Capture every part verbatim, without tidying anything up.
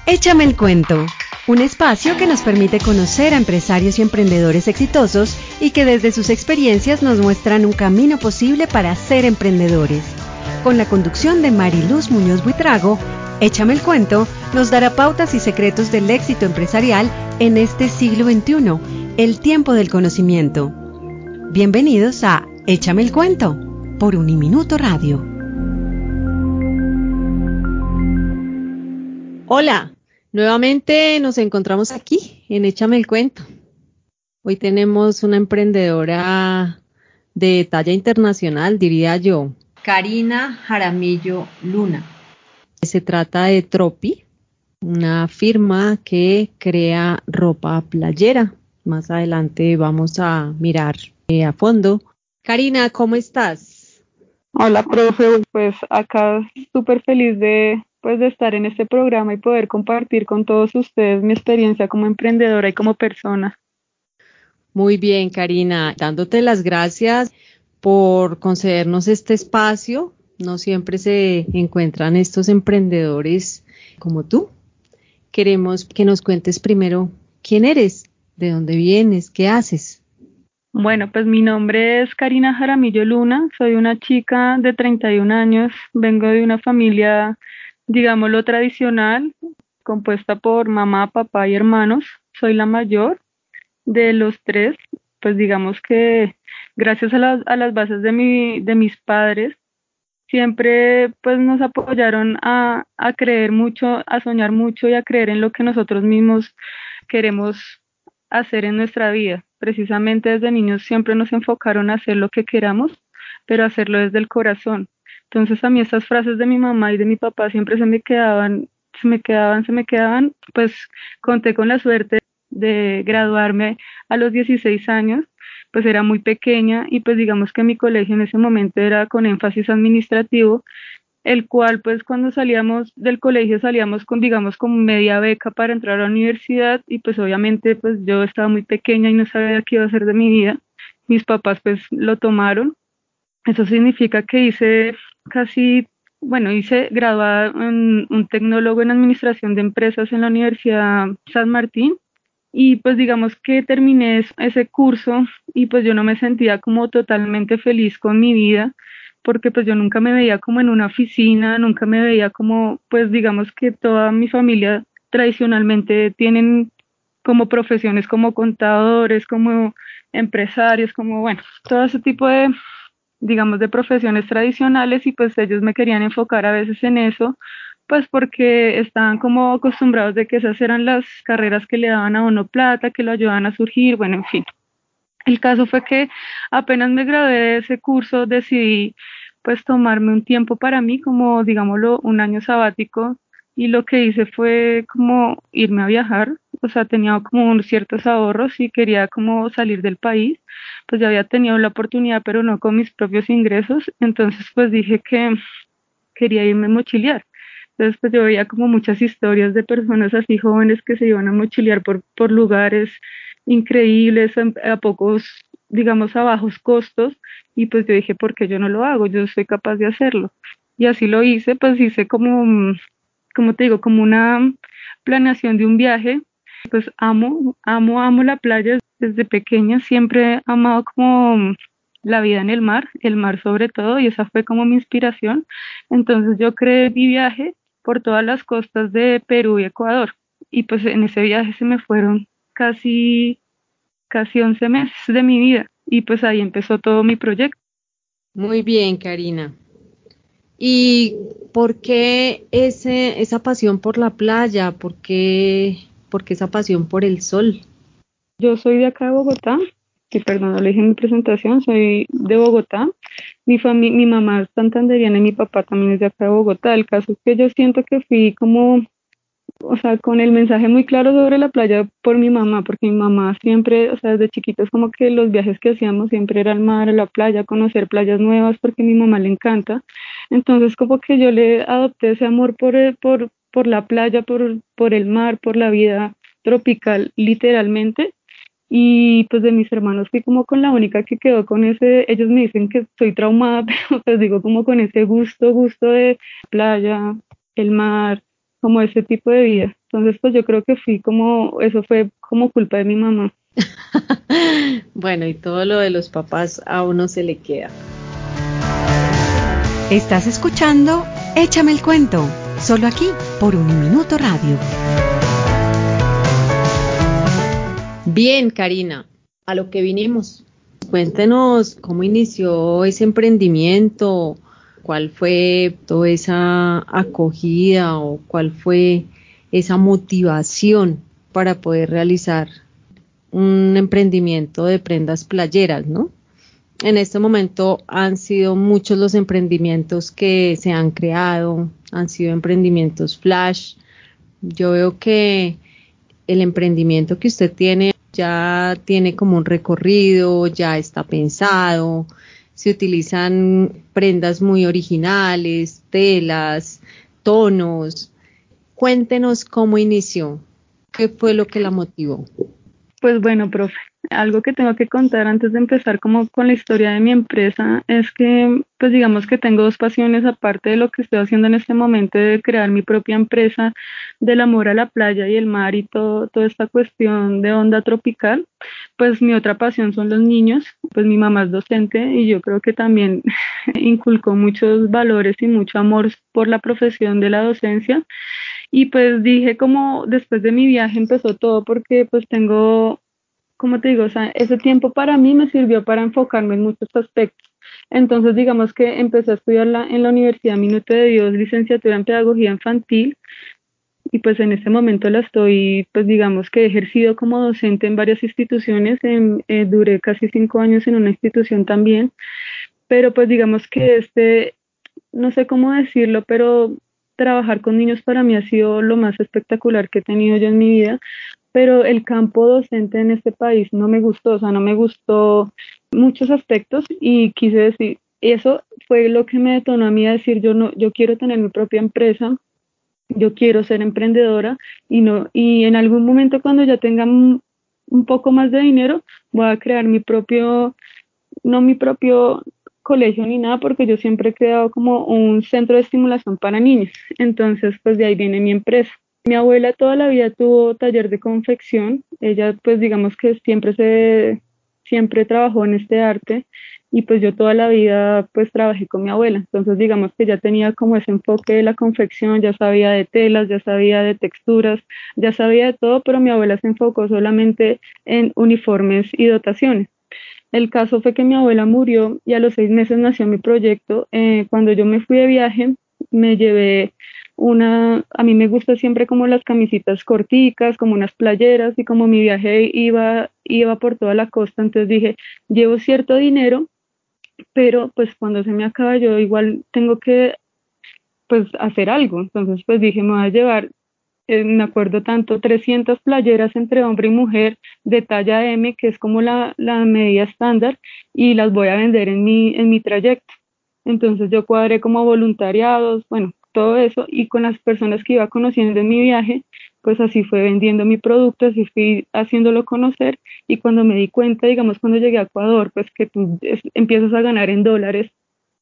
Échame el cuento, un espacio que nos permite conocer a empresarios y emprendedores exitosos y que desde sus experiencias nos muestran un camino posible para ser emprendedores. Con la conducción de Mariluz Muñoz Buitrago, Échame el cuento nos dará pautas y secretos del éxito empresarial en este siglo veintiuno, el tiempo del conocimiento. Bienvenidos a Échame el cuento, por Uniminuto Radio. Hola, nuevamente nos encontramos aquí en Échame el cuento. Hoy tenemos una emprendedora de talla internacional, diría yo, Karina Jaramillo Luna. Se trata de Tropi, una firma que crea ropa playera. Más adelante vamos a mirar eh, a fondo. Karina, ¿cómo estás? Hola, profe. Pues acá súper feliz de, pues, de estar en este programa y poder compartir con todos ustedes mi experiencia como emprendedora y como persona. Muy bien, Karina, dándote las gracias por concedernos este espacio. No siempre se encuentran estos emprendedores como tú. Queremos que nos cuentes primero quién eres, de dónde vienes, qué haces. Bueno, pues mi nombre es Karina Jaramillo Luna, soy una chica de treinta y un años, vengo de una familia, digámoslo, tradicional, compuesta por mamá, papá y hermanos. Soy la mayor de los tres, pues digamos que gracias a las, a las bases de mi, de mis padres, siempre pues nos apoyaron a, a creer mucho, a soñar mucho y a creer en lo que nosotros mismos queremos hacer en nuestra vida. Precisamente desde niños siempre nos enfocaron a hacer lo que queramos, pero hacerlo desde el corazón. Entonces a mí estas frases de mi mamá y de mi papá siempre se me quedaban, se me quedaban, se me quedaban. Pues conté con la suerte de graduarme a los dieciséis años, pues era muy pequeña y pues digamos que mi colegio en ese momento era con énfasis administrativo, el cual pues cuando salíamos del colegio salíamos con digamos con media beca para entrar a la universidad y pues obviamente pues yo estaba muy pequeña y no sabía qué iba a hacer de mi vida. Mis papás pues lo tomaron. Eso significa que hice casi, bueno, hice graduada en un tecnólogo en administración de empresas en la Universidad San Martín. Y pues digamos que terminé ese curso y pues yo no me sentía como totalmente feliz con mi vida, porque pues yo nunca me veía como en una oficina, nunca me veía como, pues digamos que toda mi familia tradicionalmente tienen como profesiones como contadores, como empresarios, como bueno, todo ese tipo de, digamos, de profesiones tradicionales y pues ellos me querían enfocar a veces en eso, pues porque estaban como acostumbrados de que esas eran las carreras que le daban a uno plata, que lo ayudaban a surgir, bueno, en fin. El caso fue que apenas me gradué de ese curso decidí pues tomarme un tiempo para mí, como digámoslo, un año sabático, y lo que hice fue como irme a viajar. O sea, tenía como unos ciertos ahorros y quería como salir del país, pues ya había tenido la oportunidad, pero no con mis propios ingresos, entonces pues dije que quería irme a mochilear. Entonces pues yo veía como muchas historias de personas así jóvenes que se iban a mochilear por, por lugares increíbles, a, a pocos, digamos, a bajos costos, y pues yo dije, ¿por qué yo no lo hago? Yo soy capaz de hacerlo. Y así lo hice, pues hice como, mm, como te digo, como una planeación de un viaje. Pues amo, amo, amo la playa desde pequeña, siempre he amado como la vida en el mar, el mar sobre todo, y esa fue como mi inspiración. Entonces yo creé mi viaje por todas las costas de Perú y Ecuador, y pues en ese viaje se me fueron casi, casi once meses de mi vida, y pues ahí empezó todo mi proyecto. Muy bien, Karina. ¿Y por qué ese, esa pasión por la playa? ¿Por qué, por qué esa pasión por el sol? Yo soy de acá de Bogotá, y perdón, no le dije en mi presentación, soy de Bogotá. Mi fami mi mamá es santandereana y mi papá también es de acá de Bogotá. El caso es que yo siento que fui como, o sea, con el mensaje muy claro sobre la playa por mi mamá, porque mi mamá siempre, o sea, desde chiquitos como que los viajes que hacíamos siempre era al mar, a la playa, conocer playas nuevas, porque a mi mamá le encanta. Entonces como que yo le adopté ese amor por el- por, por la playa, por, por el mar, por la vida tropical, literalmente. Y pues de mis hermanos fui como con la única que quedó con ese, ellos me dicen que soy traumada, pero pues digo como con ese gusto, gusto de playa, el mar, como ese tipo de vida. Entonces, pues yo creo que fui como, eso fue como culpa de mi mamá. Bueno, y todo lo de los papás a uno se le queda. Estás escuchando Échame el cuento, solo aquí por Uniminuto Radio. Bien, Karina, a lo que vinimos. Cuéntenos cómo inició ese emprendimiento, cuál fue toda esa acogida o cuál fue esa motivación para poder realizar un emprendimiento de prendas playeras, ¿no? En este momento han sido muchos los emprendimientos que se han creado, han sido emprendimientos flash. Yo veo que el emprendimiento que usted tiene ya tiene como un recorrido, ya está pensado, se utilizan prendas muy originales, telas, tonos. Cuéntenos cómo inició, qué fue lo que la motivó. Pues bueno, profe, algo que tengo que contar antes de empezar como con la historia de mi empresa es que, pues digamos que tengo dos pasiones aparte de lo que estoy haciendo en este momento de crear mi propia empresa del amor a la playa y el mar y todo, toda esta cuestión de onda tropical. Pues mi otra pasión son los niños, pues mi mamá es docente y yo creo que también inculcó muchos valores y mucho amor por la profesión de la docencia. Y pues dije como después de mi viaje empezó todo porque pues tengo, como te digo, o sea, ese tiempo para mí me sirvió para enfocarme en muchos aspectos. Entonces digamos que empecé a estudiar la, en la Universidad Minuto de Dios, licenciatura en Pedagogía Infantil, y pues en este momento la estoy, pues digamos que he ejercido como docente en varias instituciones, en, eh, duré casi cinco años en una institución también, pero pues digamos que este, no sé cómo decirlo, pero trabajar con niños para mí ha sido lo más espectacular que he tenido yo en mi vida, pero el campo docente en este país no me gustó, o sea, no me gustó muchos aspectos y quise decir, eso fue lo que me detonó a mí a decir, yo no, yo quiero tener mi propia empresa, yo quiero ser emprendedora y no, y en algún momento cuando ya tenga un, un poco más de dinero, voy a crear mi propio, no mi propio colegio ni nada, porque yo siempre he creado como un centro de estimulación para niños. Entonces, pues de ahí viene mi empresa. Mi abuela toda la vida tuvo taller de confección. Ella, pues digamos que siempre se, siempre trabajó en este arte y pues yo toda la vida pues trabajé con mi abuela. Entonces, digamos que ya tenía como ese enfoque de la confección, ya sabía de telas, ya sabía de texturas, ya sabía de todo, pero mi abuela se enfocó solamente en uniformes y dotaciones. El caso fue que mi abuela murió y a los seis meses nació mi proyecto. Eh, cuando yo me fui de viaje, me llevé una, a mí me gusta siempre como las camisitas corticas, como unas playeras, y como mi viaje iba, iba por toda la costa, entonces dije, llevo cierto dinero, pero pues cuando se me acaba yo igual tengo que pues hacer algo. Entonces pues dije, me voy a llevar, eh, me acuerdo tanto, trescientas playeras entre hombre y mujer de talla M, que es como la, la medida estándar, y las voy a vender en mi, en mi trayecto. Entonces yo cuadré como voluntariados, bueno, todo eso, y con las personas que iba conociendo en mi viaje, pues así fue vendiendo mi producto, así fui haciéndolo conocer, y cuando me di cuenta, digamos, cuando llegué a Ecuador, pues que tú es, empiezas a ganar en dólares,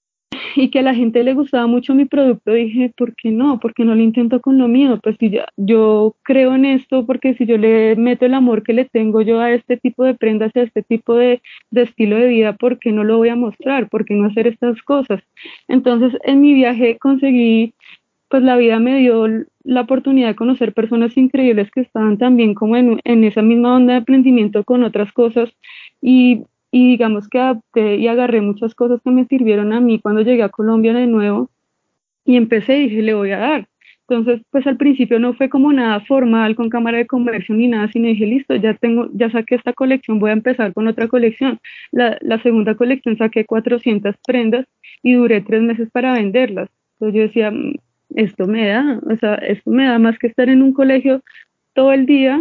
y que a la gente le gustaba mucho mi producto, dije, ¿por qué no? ¿Por qué no lo intento con lo mío? Pues si ya, yo creo en esto, porque si yo le meto el amor que le tengo yo a este tipo de prendas, a este tipo de, de estilo de vida, ¿por qué no lo voy a mostrar? ¿Por qué no hacer estas cosas? Entonces, en mi viaje conseguí, pues la vida me dio la oportunidad de conocer personas increíbles que estaban también como en, en esa misma onda de emprendimiento con otras cosas, y y digamos que adapté y agarré muchas cosas que me sirvieron a mí cuando llegué a Colombia de nuevo y empecé y dije, le voy a dar. Entonces, pues al principio no fue como nada formal con cámara de comercio ni nada, sino dije, listo, ya tengo, ya saqué esta colección, voy a empezar con otra colección. La, la segunda colección saqué cuatrocientas prendas y duré tres meses para venderlas. Entonces yo decía, "Mm, esto me da, o sea, esto me da más que estar en un colegio todo el día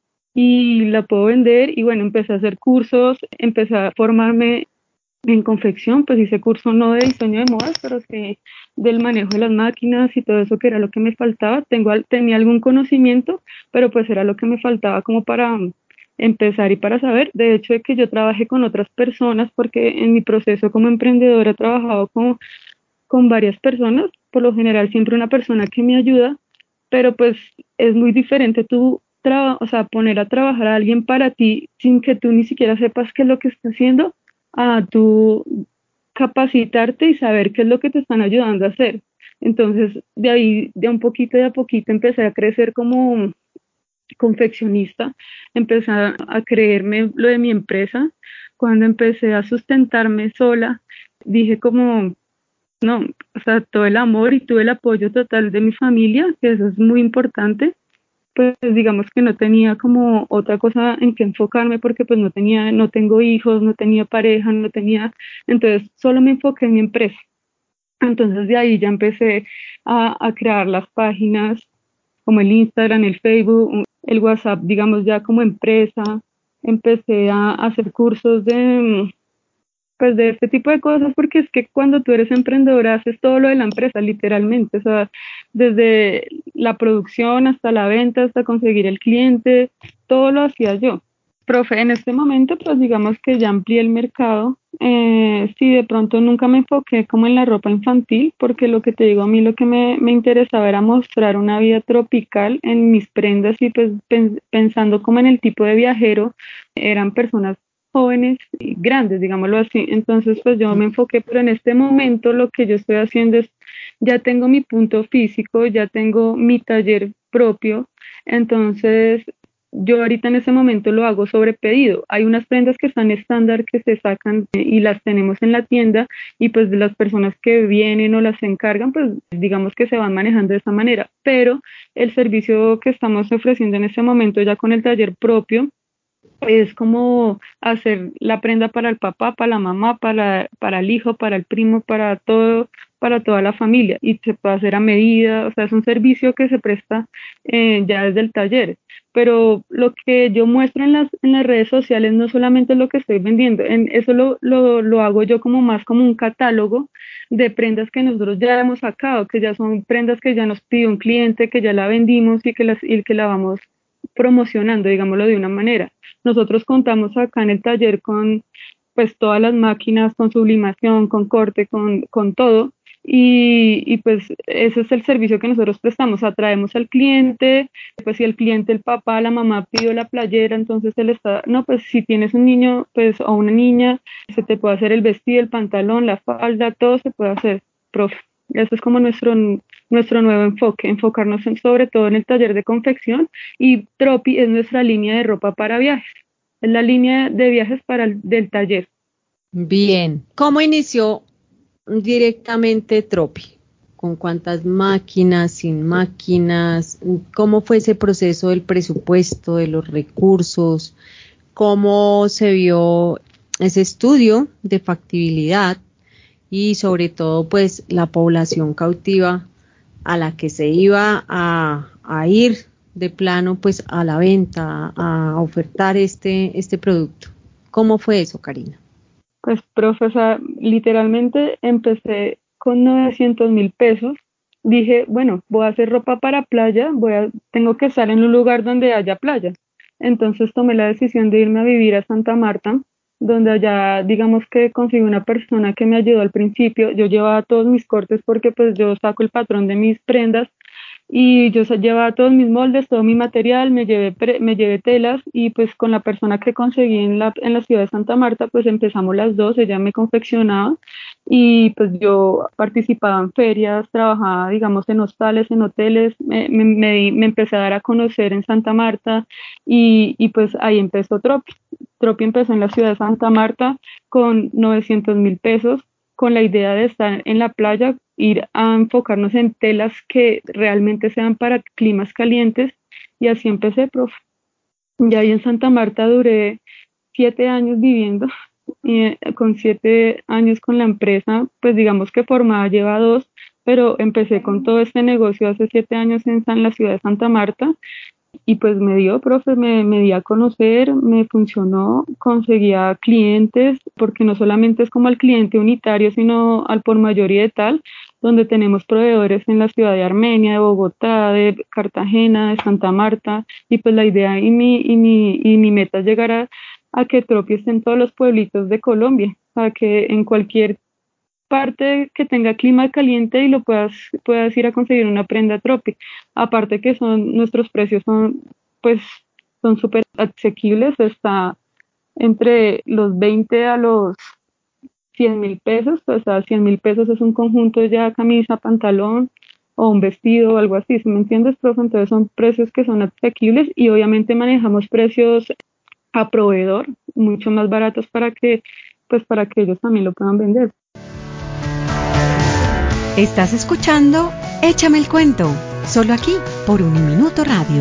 y la puedo vender". Y bueno, empecé a hacer cursos, empecé a formarme en confección, pues hice curso no de diseño de modas, pero sí del manejo de las máquinas y todo eso que era lo que me faltaba. Tengo, tenía algún conocimiento, pero pues era lo que me faltaba como para um, empezar y para saber. De hecho, de que yo trabajé con otras personas, porque en mi proceso como emprendedora he trabajado con, con varias personas, por lo general siempre una persona que me ayuda, pero pues es muy diferente tú, traba- o sea, poner a trabajar a alguien para ti sin que tú ni siquiera sepas qué es lo que está haciendo, a tú capacitarte y saber qué es lo que te están ayudando a hacer. Entonces, de ahí, de un poquito de a poquito, empecé a crecer como confeccionista, empecé a, a creerme lo de mi empresa. Cuando empecé a sustentarme sola, dije como, no, o sea, todo el amor y todo el apoyo total de mi familia, que eso es muy importante, pues digamos que no tenía como otra cosa en que enfocarme porque pues no tenía, no tengo hijos, no tenía pareja, no tenía, entonces solo me enfoqué en mi empresa. Entonces de ahí ya empecé a, a crear las páginas como el Instagram, el Facebook, el WhatsApp, digamos ya como empresa. Empecé a, a hacer cursos de, pues de este tipo de cosas, porque es que cuando tú eres emprendedora haces todo lo de la empresa, literalmente, o sea, desde la producción hasta la venta, hasta conseguir el cliente, todo lo hacía yo. Profe, en este momento, pues digamos que ya amplié el mercado. Eh, sí, de pronto nunca me enfoqué como en la ropa infantil, porque lo que te digo, a mí lo que me, me interesaba era mostrar una vida tropical en mis prendas y pues pen- pensando como en el tipo de viajero, eran personas jóvenes y grandes, digámoslo así. Entonces, pues yo me enfoqué, pero en este momento lo que yo estoy haciendo es, ya tengo mi punto físico, ya tengo mi taller propio, entonces yo ahorita en ese momento lo hago sobre pedido. Hay unas prendas que están estándar que se sacan eh, y las tenemos en la tienda y pues de las personas que vienen o las encargan, pues digamos que se van manejando de esa manera. Pero el servicio que estamos ofreciendo en ese momento ya con el taller propio es como hacer la prenda para el papá, para la mamá, para, para el hijo, para el primo, para todo, para toda la familia y se puede hacer a medida, o sea, es un servicio que se presta eh, ya desde el taller. Pero lo que yo muestro en las, en las redes sociales no solamente es lo que estoy vendiendo, en eso lo, lo, lo hago yo como más como un catálogo de prendas que nosotros ya hemos sacado, que ya son prendas que ya nos pidió un cliente, que ya la vendimos y que, las, y que la vamos promocionando, digámoslo de una manera. Nosotros contamos acá en el taller con pues todas las máquinas, con sublimación, con corte, con, con todo. Y, y pues ese es el servicio que nosotros prestamos, atraemos al cliente, pues si el cliente, el papá, la mamá pidió la playera, entonces él está, no, pues si tienes un niño pues o una niña, se te puede hacer el vestido, el pantalón, la falda, todo se puede hacer, profe. Eso es como nuestro, nuestro nuevo enfoque, enfocarnos en, sobre todo en el taller de confección y Tropi es nuestra línea de ropa para viajes, es la línea de viajes para el, del taller. Bien. ¿Cómo inició directamente Tropi? ¿Con cuántas máquinas, sin máquinas? ¿Cómo fue ese proceso del presupuesto, de los recursos? ¿Cómo se vio ese estudio de factibilidad y sobre todo pues la población cautiva a la que se iba a, a ir de plano pues a la venta, a ofertar este, este producto? ¿Cómo fue eso, Karina? Pues, profe, o sea, literalmente empecé con novecientos mil pesos. Dije, bueno, voy a hacer ropa para playa, voy a, tengo que estar en un lugar donde haya playa. Entonces tomé la decisión de irme a vivir a Santa Marta, donde allá, digamos que conseguí una persona que me ayudó al principio. Yo llevaba todos mis cortes porque pues yo saco el patrón de mis prendas y yo sa- llevaba todos mis moldes, todo mi material, me llevé, pre- me llevé telas y pues con la persona que conseguí en la, en la ciudad de Santa Marta, pues empezamos las dos, ella me confeccionaba y pues yo participaba en ferias, trabajaba digamos en hostales, en hoteles, me, me, me, di- me empecé a dar a conocer en Santa Marta y, y pues ahí empezó Tropi. Tropi empezó en la ciudad de Santa Marta con novecientos mil pesos con la idea de estar en la playa, ir a enfocarnos en telas que realmente sean para climas calientes y así empecé, profe. Ya ahí en Santa Marta duré siete años viviendo y eh, con siete años con la empresa, pues digamos que formada lleva dos, pero empecé con todo este negocio hace siete años en, San, la ciudad de Santa Marta y pues me dio, profe, me, me di a conocer, me funcionó, conseguía clientes, porque no solamente es como al cliente unitario, sino al por mayoría de tal, donde tenemos proveedores en la ciudad de Armenia, de Bogotá, de Cartagena, de Santa Marta, y pues la idea y mi, y mi, y mi meta es llegar a, a que Tropi esté en todos los pueblitos de Colombia, a que en cualquier parte que tenga clima caliente y lo puedas, puedas ir a conseguir una prenda Tropic. Aparte que son, nuestros precios son, pues, son súper asequibles, está entre los veinte a los cien mil pesos, o sea, cien mil pesos es un conjunto ya camisa, pantalón o un vestido o algo así, ¿sí me entiendes, profe? Entonces son precios que son asequibles y obviamente manejamos precios a proveedor, mucho más baratos para que, pues para que ellos también lo puedan vender. Estás escuchando Échame el cuento, solo aquí por Uniminuto Radio.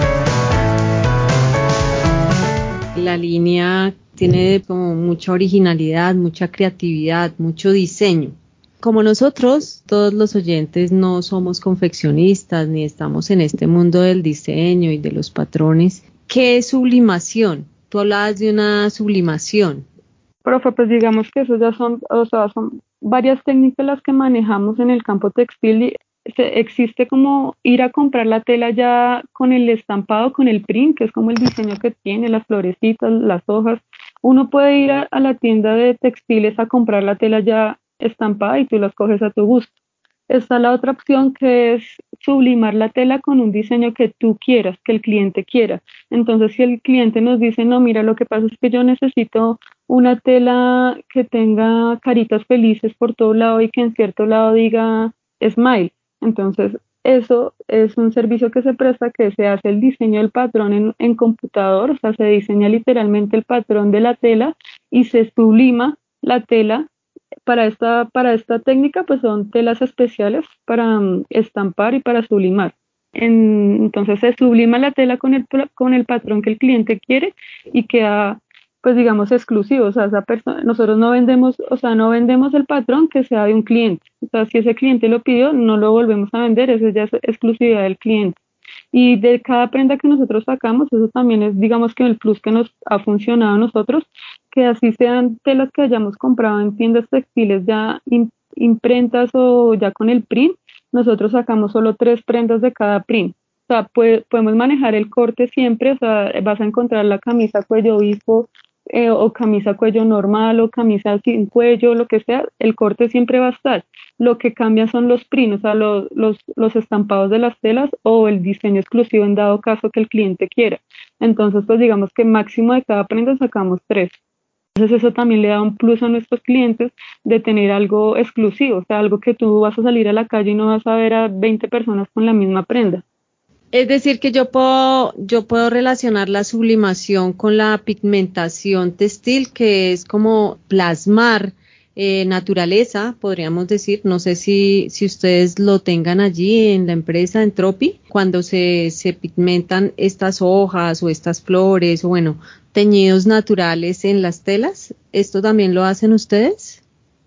La línea tiene como mucha originalidad, mucha creatividad, mucho diseño. Como nosotros, todos los oyentes no somos confeccionistas ni estamos en este mundo del diseño y de los patrones, ¿qué es sublimación? Tú hablabas de una sublimación. Profe, pues digamos que eso ya son, o sea, son varias técnicas las que manejamos en el campo textil y se, existe como ir a comprar la tela ya con el estampado, con el print, que es como el diseño que tiene, las florecitas, las hojas. Uno puede ir a, a la tienda de textiles a comprar la tela ya estampada y tú las coges a tu gusto. Está la otra opción que es sublimar la tela con un diseño que tú quieras, que el cliente quiera. Entonces, si el cliente nos dice, no, mira, lo que pasa es que yo necesito una tela que tenga caritas felices por todo lado y que en cierto lado diga smile. Entonces, eso es un servicio que se presta, que se hace el diseño del patrón en, en computador, o sea, se diseña literalmente el patrón de la tela y se sublima la tela. Para esta, para esta técnica, pues son telas especiales para um, estampar y para sublimar. En, entonces se sublima la tela con el, con el patrón que el cliente quiere y queda, pues digamos, exclusivo. O sea, esa persona, nosotros no vendemos, o sea, no vendemos el patrón que sea de un cliente. O sea, si ese cliente lo pidió, no lo volvemos a vender, eso ya es exclusividad del cliente. Y de cada prenda que nosotros sacamos, eso también es, digamos que el plus que nos ha funcionado a nosotros, que así sean telas que hayamos comprado en tiendas textiles ya im- imprentas o ya con el print, nosotros sacamos solo tres prendas de cada print. O sea, puede- podemos manejar el corte siempre, o sea, vas a encontrar la camisa cuello obispo eh, o camisa cuello normal o camisa sin cuello, lo que sea, el corte siempre va a estar. Lo que cambia son los prints, o sea, los, los, los estampados de las telas o el diseño exclusivo en dado caso que el cliente quiera. Entonces, pues digamos que máximo de cada prenda sacamos tres. Entonces eso también le da un plus a nuestros clientes de tener algo exclusivo, o sea, algo que tú vas a salir a la calle y no vas a ver a veinte personas con la misma prenda. Es decir, que yo puedo, yo puedo relacionar la sublimación con la pigmentación textil, que es como plasmar eh, naturaleza, podríamos decir. No sé si, si ustedes lo tengan allí en la empresa, en Tropi, cuando se, se pigmentan estas hojas o estas flores, o bueno, teñidos naturales en las telas. ¿Esto también lo hacen ustedes?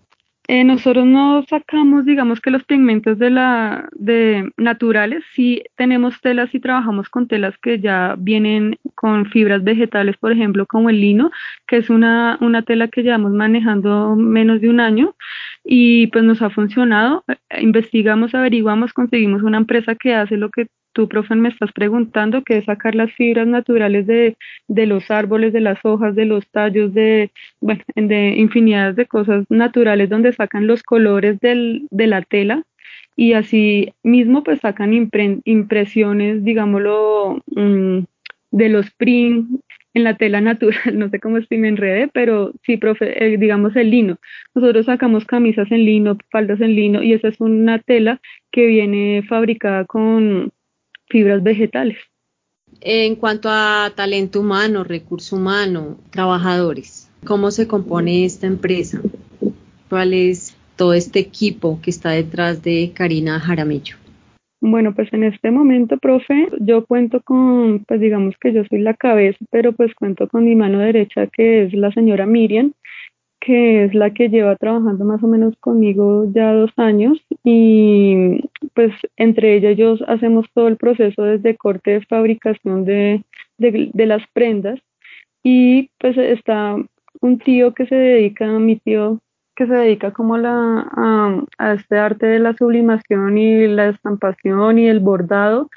Eh, nosotros no sacamos, digamos que los pigmentos de la de naturales, sí tenemos telas y trabajamos con telas que ya vienen con fibras vegetales, por ejemplo, como el lino, que es una, una tela que llevamos manejando menos de un año y pues nos ha funcionado. Eh, Investigamos, averiguamos, conseguimos una empresa que hace lo que tú, profe, me estás preguntando, que es sacar las fibras naturales de, de los árboles, de las hojas, de los tallos, de bueno, de infinidad de cosas naturales donde sacan los colores del, de la tela y así mismo pues sacan impre, impresiones, digámoslo, mmm, de los prints en la tela natural, no sé cómo estoy me enredé, pero sí, profe, eh, digamos el lino. Nosotros sacamos camisas en lino, faldas en lino y esa es una tela que viene fabricada con fibras vegetales. En cuanto a talento humano, recurso humano, trabajadores, ¿cómo se compone esta empresa? ¿Cuál es todo este equipo que está detrás de Karina Jaramillo? Bueno, pues en este momento, profe, yo cuento con, pues digamos que yo soy la cabeza, pero pues cuento con mi mano derecha, que es la señora Miriam, que es la que lleva trabajando más o menos conmigo ya dos años y pues entre ella y yo hacemos todo el proceso desde corte de fabricación de, de, de las prendas y pues está un tío que se dedica, mi tío que se dedica como a, la, a, a este arte de la sublimación y la estampación y el bordado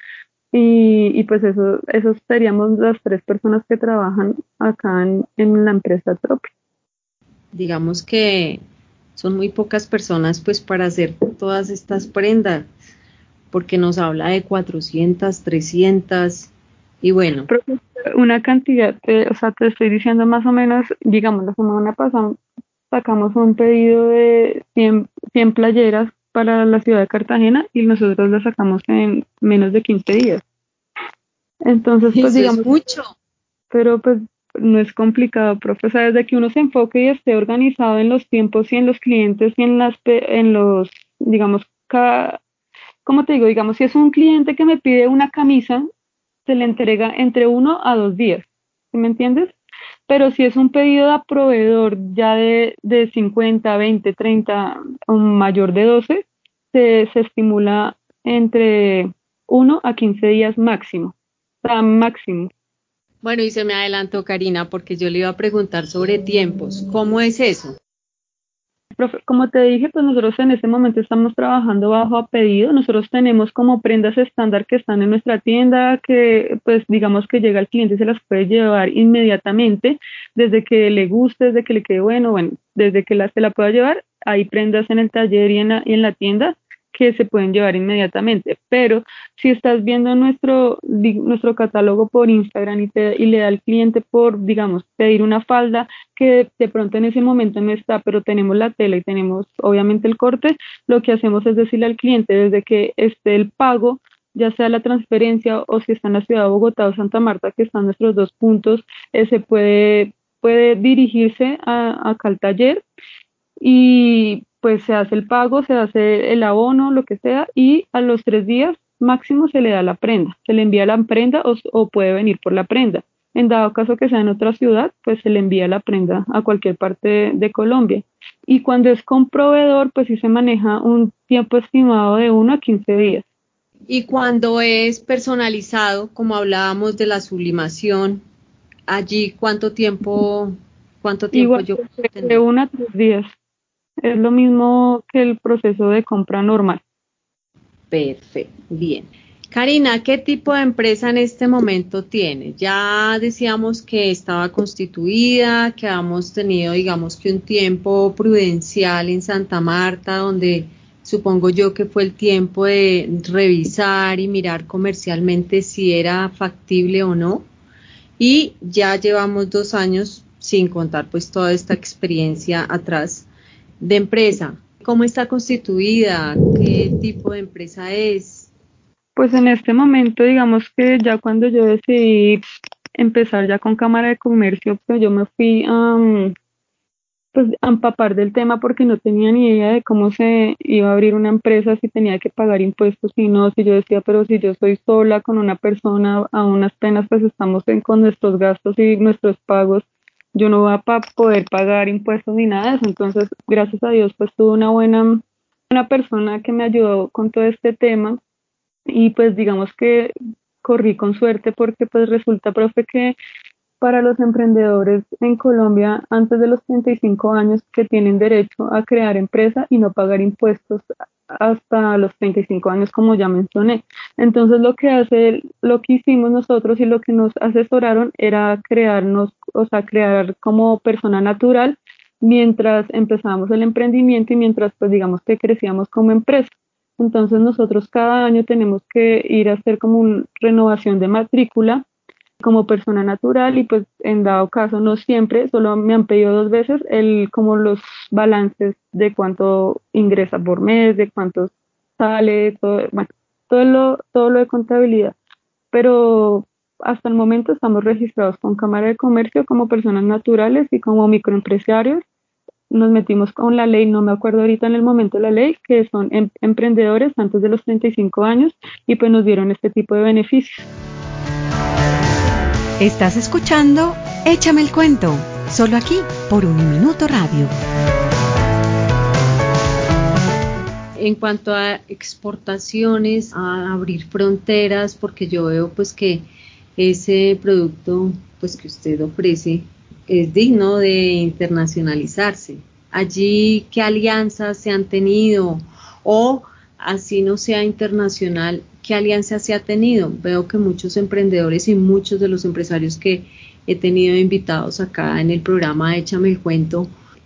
y, y pues eso, eso seríamos las tres personas que trabajan acá en, en la empresa Tropi. Digamos que son muy pocas personas pues para hacer todas estas prendas, porque nos habla de cuatrocientas, trescientas y bueno. Una cantidad, de, o sea, te estoy diciendo más o menos, digamos, la semana pasada sacamos un pedido de cien, cien playeras para la ciudad de Cartagena y nosotros la sacamos en menos de quince días. Entonces, pues Eso digamos, es mucho. Pero pues no es complicado, profe, o sea, desde que uno se enfoque y esté organizado en los tiempos y en los clientes y en las, pe- en los, digamos, cada, ¿cómo te digo? Digamos, si es un cliente que me pide una camisa, se le entrega entre uno a dos días, ¿sí me entiendes? Pero si es un pedido a proveedor ya de, de cincuenta, veinte, treinta, un mayor de doce, se, se estimula entre uno a quince días máximo, o sea, máximo. Bueno, y se me adelantó Karina porque yo le iba a preguntar sobre tiempos. ¿Cómo es eso? Profe, como te dije, pues nosotros en este momento estamos trabajando bajo a pedido. Nosotros tenemos como prendas estándar que están en nuestra tienda, que pues digamos que llega el cliente y se las puede llevar inmediatamente, desde que le guste, desde que le quede bueno, bueno, desde que la, se la pueda llevar. Hay prendas en el taller y en la, y en la tienda que se pueden llevar inmediatamente, pero si estás viendo nuestro, di- nuestro catálogo por Instagram y, te, y le da al cliente por, digamos, pedir una falda que de pronto en ese momento no está, pero tenemos la tela y tenemos obviamente el corte, lo que hacemos es decirle al cliente desde que esté el pago, ya sea la transferencia o si está en la ciudad de Bogotá o Santa Marta, que están nuestros dos puntos, eh, se puede, puede dirigirse a, acá al taller y pues se hace el pago, se hace el abono, lo que sea, y a los tres días máximo se le da la prenda, se le envía la prenda o, o puede venir por la prenda. En dado caso que sea en otra ciudad, pues se le envía la prenda a cualquier parte de, de Colombia. Y cuando es con proveedor, pues sí se maneja un tiempo estimado de uno a quince días. Y cuando es personalizado, como hablábamos de la sublimación, allí cuánto tiempo, cuánto tiempo Igual yo puedo de tener. uno a tres días. Es lo mismo que el proceso de compra normal. Perfecto, bien. Karina, ¿qué tipo de empresa en este momento tiene? Ya decíamos que estaba constituida, que hemos tenido, digamos que un tiempo prudencial en Santa Marta, donde supongo yo que fue el tiempo de revisar y mirar comercialmente si era factible o no. Y ya llevamos dos años, sin contar pues toda esta experiencia atrás de empresa. ¿Cómo está constituida? ¿Qué tipo de empresa es? Pues en este momento, digamos que ya cuando yo decidí empezar ya con Cámara de Comercio, pues yo me fui a, mm, pues, a empapar del tema porque no tenía ni idea de cómo se iba a abrir una empresa, si tenía que pagar impuestos, si no, si yo decía, pero si yo soy sola con una persona, a unas penas pues estamos en, con nuestros gastos y nuestros pagos, yo no voy a pa- poder pagar impuestos ni nada de eso. Entonces, gracias a Dios, pues tuve una buena, una persona que me ayudó con todo este tema y pues digamos que corrí con suerte porque pues resulta, profe, que para los emprendedores en Colombia antes de los treinta y cinco años que tienen derecho a crear empresa y no pagar impuestos hasta los treinta y cinco años, como ya mencioné. Entonces lo que hace, lo que hicimos nosotros y lo que nos asesoraron era crearnos, o sea, crear como persona natural mientras empezábamos el emprendimiento y mientras pues digamos que crecíamos como empresa. Entonces nosotros cada año tenemos que ir a hacer como una renovación de matrícula como persona natural y pues en dado caso no siempre, solo me han pedido dos veces el como los balances de cuánto ingresa por mes, de cuánto sale, todo, bueno, todo lo, todo lo de contabilidad. Pero hasta el momento estamos registrados con Cámara de Comercio como personas naturales y como microempresarios. Nos metimos con la ley, no me acuerdo ahorita en el momento la ley, que son em- emprendedores antes de los treinta y cinco años y pues nos dieron este tipo de beneficios. Estás escuchando Échame el cuento, solo aquí por Un Minuto Radio. En cuanto a exportaciones, a abrir fronteras, porque yo veo pues que ese producto pues que usted ofrece es digno de internacionalizarse. Allí, ¿qué alianzas se han tenido? O así no sea internacional, ¿qué alianzas se ha tenido? Veo que muchos emprendedores y muchos de los empresarios que he tenido invitados acá en el programa Échame el cuento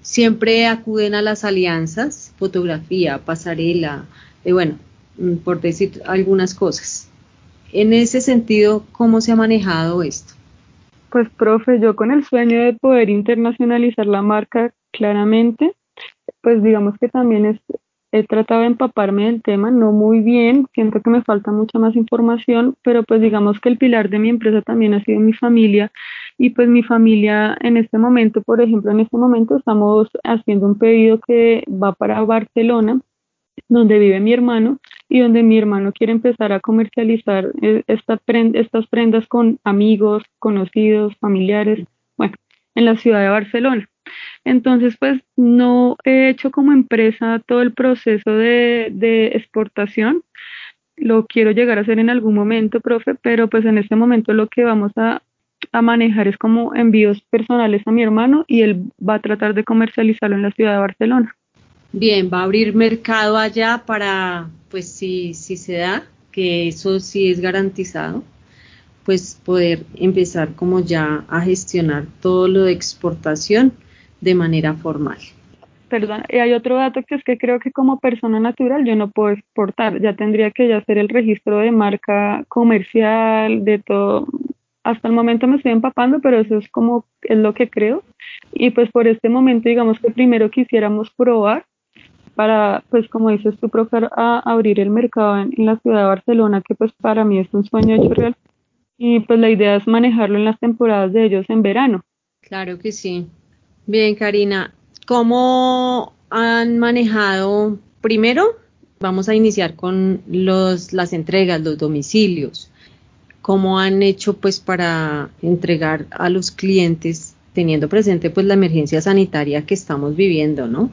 siempre acuden a las alianzas, fotografía, pasarela, eh, bueno, mm, por decir algunas cosas. En ese sentido, ¿cómo se ha manejado esto? Pues, profe, yo con el sueño de poder internacionalizar la marca claramente, pues digamos que también es, he tratado de empaparme del tema, no muy bien, siento que me falta mucha más información, pero pues digamos que el pilar de mi empresa también ha sido mi familia y pues mi familia en este momento, por ejemplo, en este momento estamos haciendo un pedido que va para Barcelona, donde vive mi hermano y donde mi hermano quiere empezar a comercializar eh, esta pren- estas prendas con amigos, conocidos, familiares, bueno, en la ciudad de Barcelona. Entonces, pues no he hecho como empresa todo el proceso de, de exportación. Lo quiero llegar a hacer en algún momento, profe, pero pues en este momento lo que vamos a, a manejar es como envíos personales a mi hermano y él va a tratar de comercializarlo en la ciudad de Barcelona. Bien, va a abrir mercado allá para, pues si, si se da, que eso sí es garantizado, pues poder empezar como ya a gestionar todo lo de exportación de manera formal. Perdón, y hay otro dato que es que creo que como persona natural yo no puedo exportar, ya tendría que ya hacer el registro de marca comercial, de todo. Hasta el momento me estoy empapando, pero eso es como, es lo que creo. Y pues por este momento, digamos que primero quisiéramos probar para, pues como dices tú, profe, a abrir el mercado en, en la ciudad de Barcelona, que pues para mí es un sueño hecho real. Y pues la idea es manejarlo en las temporadas de ellos en verano. Claro que sí. Bien, Karina, ¿cómo han manejado? Primero, vamos a iniciar con los, las entregas, los domicilios. ¿Cómo han hecho pues para entregar a los clientes teniendo presente pues la emergencia sanitaria que estamos viviendo, ¿no?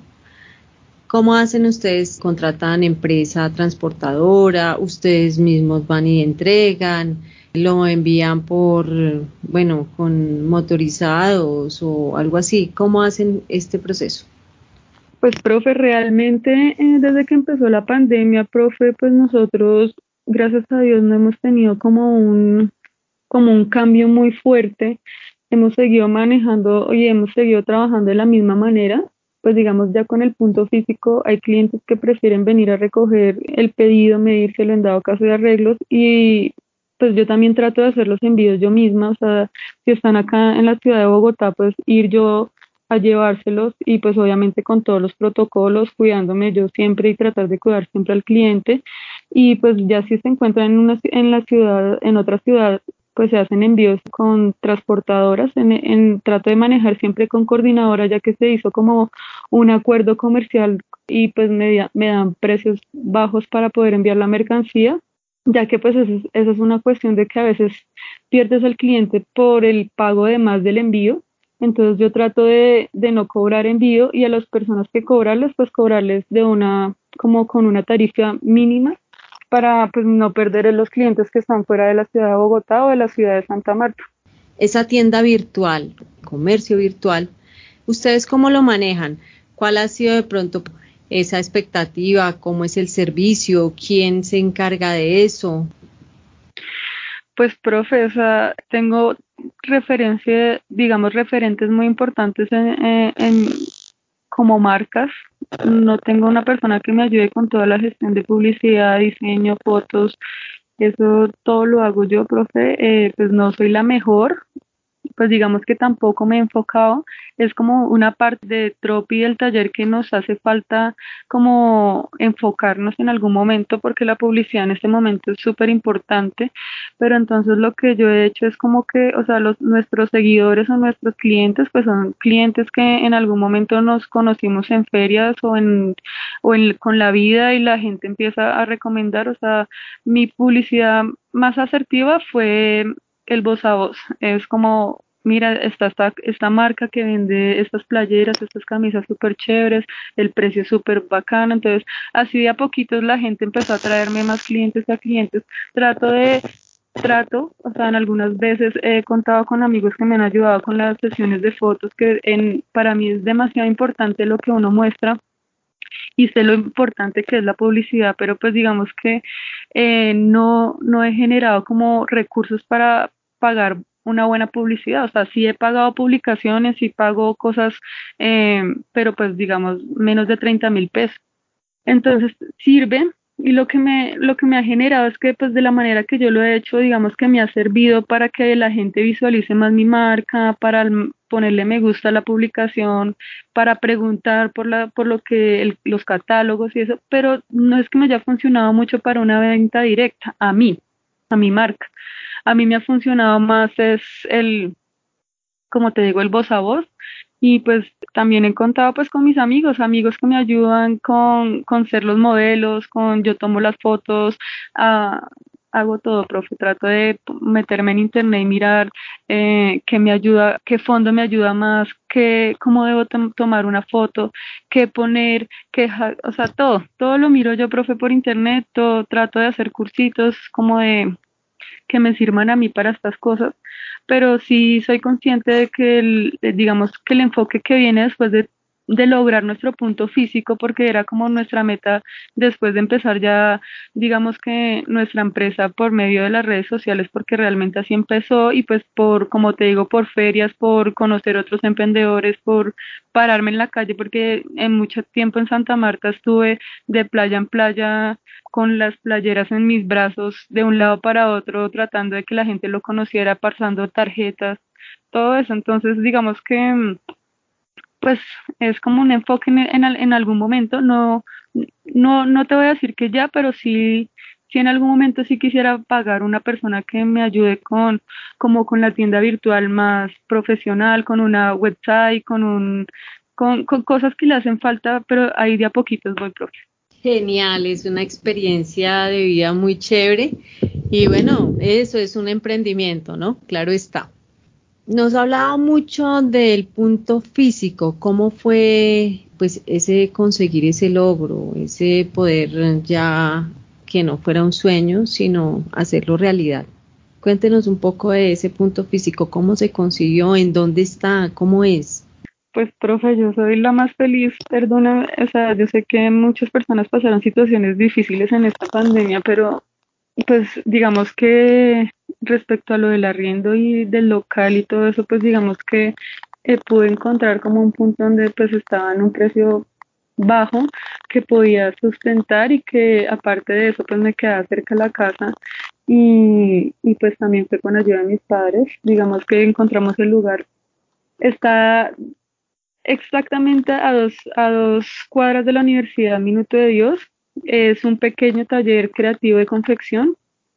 ¿Cómo hacen ustedes? ¿Contratan empresa transportadora? ¿Ustedes mismos van y entregan? ¿Lo envían por, bueno, con motorizados o algo así? ¿Cómo hacen este proceso? Pues, profe, realmente eh, desde que empezó la pandemia, profe, pues nosotros, gracias a Dios, no hemos tenido como un, como un cambio muy fuerte. Hemos seguido manejando y hemos seguido trabajando de la misma manera. Pues digamos, ya con el punto físico, hay clientes que prefieren venir a recoger el pedido, medírselo en dado caso de arreglos y pues yo también trato de hacer los envíos yo misma, o sea, si están acá en la ciudad de Bogotá, pues ir yo a llevárselos y pues obviamente con todos los protocolos, cuidándome yo siempre y tratar de cuidar siempre al cliente. Y pues ya si se encuentran en, una, en la ciudad, en otra ciudad, pues se hacen envíos con transportadoras, en, en trato de manejar siempre con coordinadora, ya que se hizo como un acuerdo comercial y pues me, me dan precios bajos para poder enviar la mercancía, ya que pues eso es, eso es una cuestión de que a veces pierdes al cliente por el pago de más del envío. Entonces yo trato de, de no cobrar envío y a las personas que cobrarles, pues cobrarles de una, como con una tarifa mínima para pues no perder a los clientes que están fuera de la ciudad de Bogotá o de la ciudad de Santa Marta. Esa tienda virtual, comercio virtual, ¿ustedes cómo lo manejan? ¿Cuál ha sido de pronto esa expectativa? ¿Cómo es el servicio? ¿Quién se encarga de eso? Pues, profe, o sea, tengo referencia, digamos, referentes muy importantes en, en, en como marcas. No tengo una persona que me ayude con toda la gestión de publicidad, diseño, fotos. Eso todo lo hago yo, profe. Eh, pues no soy la mejor, pues digamos que tampoco me he enfocado, es como una parte de Tropi del taller que nos hace falta como enfocarnos en algún momento porque la publicidad en este momento es súper importante, pero entonces lo que yo he hecho es como que, o sea, los, nuestros seguidores o nuestros clientes, pues son clientes que en algún momento nos conocimos en ferias o en, o en, con la vida y la gente empieza a recomendar, o sea, mi publicidad más asertiva fue el voz a voz, es como, mira, está esta, esta marca que vende estas playeras, estas camisas súper chéveres, el precio es súper bacano, entonces así de a poquitos la gente empezó a traerme más clientes a clientes, trato de, trato, o sea, en algunas veces he contado con amigos que me han ayudado con las sesiones de fotos, que en, para mí es demasiado importante lo que uno muestra y sé lo importante que es la publicidad, pero pues digamos que eh, no, no he generado como recursos para pagar una buena publicidad. O sea, sí he pagado publicaciones, sí pago cosas, eh, pero pues digamos menos de treinta mil pesos. Entonces sirve, y lo que me, lo que me ha generado es que pues de la manera que yo lo he hecho, digamos que me ha servido para que la gente visualice más mi marca, para el- ponerle me gusta a la publicación, para preguntar por la, por lo que el- los catálogos y eso, pero no es que me haya funcionado mucho para una venta directa, a mí, a mi marca. A mí me ha funcionado más es el, como te digo, el voz a voz. Y pues también he contado pues con mis amigos, amigos que me ayudan con, con ser los modelos, con yo tomo las fotos, ah, hago todo, profe, trato de meterme en internet y mirar eh, qué me ayuda, qué fondo me ayuda más, qué, cómo debo tom- tomar una foto, qué poner, qué, ja- o sea, todo, todo lo miro yo, profe, por internet, todo, trato de hacer cursitos como de que me sirvan a mí para estas cosas, pero sí soy consciente de que el, de- digamos que el enfoque que viene después de, de lograr nuestro punto físico, porque era como nuestra meta después de empezar ya, digamos que nuestra empresa por medio de las redes sociales, porque realmente así empezó y pues por, como te digo, por ferias, por conocer otros emprendedores, por pararme en la calle, porque en mucho tiempo en Santa Marta estuve de playa en playa con las playeras en mis brazos de un lado para otro, tratando de que la gente lo conociera, pasando tarjetas, todo eso. Entonces, digamos que, mm, pues, es como un enfoque en, en, al- en algún momento. No, no, no te voy a decir que ya, pero sí, sí en algún momento sí quisiera pagar una persona que me ayude con, como con la tienda virtual más profesional, con una website, con un, con, con cosas que le hacen falta, pero ahí de a poquitos voy, profe. Genial, es una experiencia de vida muy chévere y bueno, eso es un emprendimiento, ¿no? Claro está. Nos ha hablado mucho del punto físico, cómo fue pues ese conseguir ese logro, ese poder ya que no fuera un sueño, sino hacerlo realidad. Cuéntenos un poco de ese punto físico, cómo se consiguió, en dónde está, cómo es. Pues, profe, yo soy la más feliz, perdona, o sea, yo sé que muchas personas pasaron situaciones difíciles en esta pandemia, pero pues digamos que respecto a lo del arriendo y del local y todo eso, pues digamos que eh, pude encontrar como un punto donde pues estaba en un precio bajo que podía sustentar y que aparte de eso pues me quedaba cerca de la casa y, y pues también fue con ayuda de mis padres, digamos que encontramos el lugar. Está exactamente a dos, a dos cuadras de la Universidad Minuto de Dios. Es un pequeño taller creativo de confección.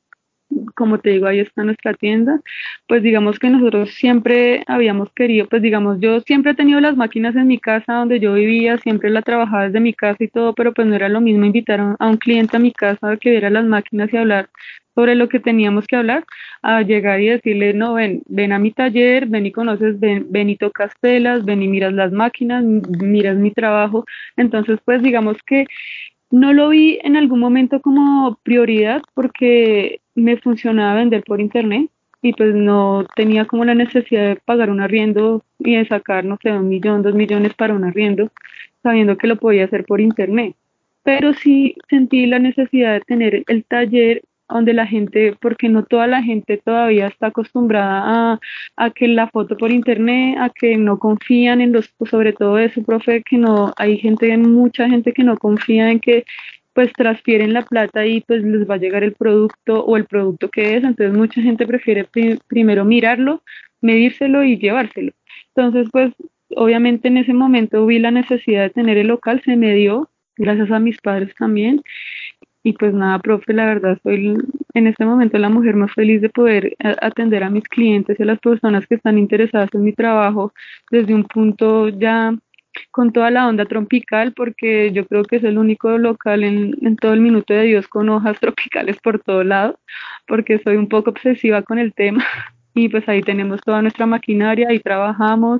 Como te digo, ahí está nuestra tienda. Pues digamos que nosotros siempre habíamos querido, pues digamos, yo siempre he tenido las máquinas en mi casa donde yo vivía, siempre la trabajaba desde mi casa y todo, pero pues no era lo mismo invitar a un, a un cliente a mi casa a que viera las máquinas y hablar sobre lo que teníamos que hablar, a llegar y decirle, no, ven, ven a mi taller, ven y conoces, ven, ven y tocas telas, ven y miras las máquinas, m- miras mi trabajo. Entonces, pues digamos que no lo vi en algún momento como prioridad porque me funcionaba vender por internet y pues no tenía como la necesidad de pagar un arriendo y de sacar, no sé, un millón, dos millones para un arriendo, sabiendo que lo podía hacer por internet. Pero sí sentí la necesidad de tener el taller donde la gente, porque no toda la gente todavía está acostumbrada a, a que la foto por internet, a que no confían en los, sobre todo eso, profe, que no, hay gente, mucha gente que no confía en que pues transfieren la plata y pues les va a llegar el producto o el producto que es, entonces mucha gente prefiere pri- primero mirarlo, medírselo y llevárselo. Entonces pues obviamente en ese momento vi la necesidad de tener el local, se me dio, gracias a mis padres también, y pues nada, profe, la verdad soy en este momento la mujer más feliz de poder a- atender a mis clientes y a las personas que están interesadas en mi trabajo desde un punto ya con toda la onda tropical, porque yo creo que es el único local en, en todo el Minuto de Dios con hojas tropicales por todo lado, porque soy un poco obsesiva con el tema. Y pues ahí tenemos toda nuestra maquinaria, ahí trabajamos,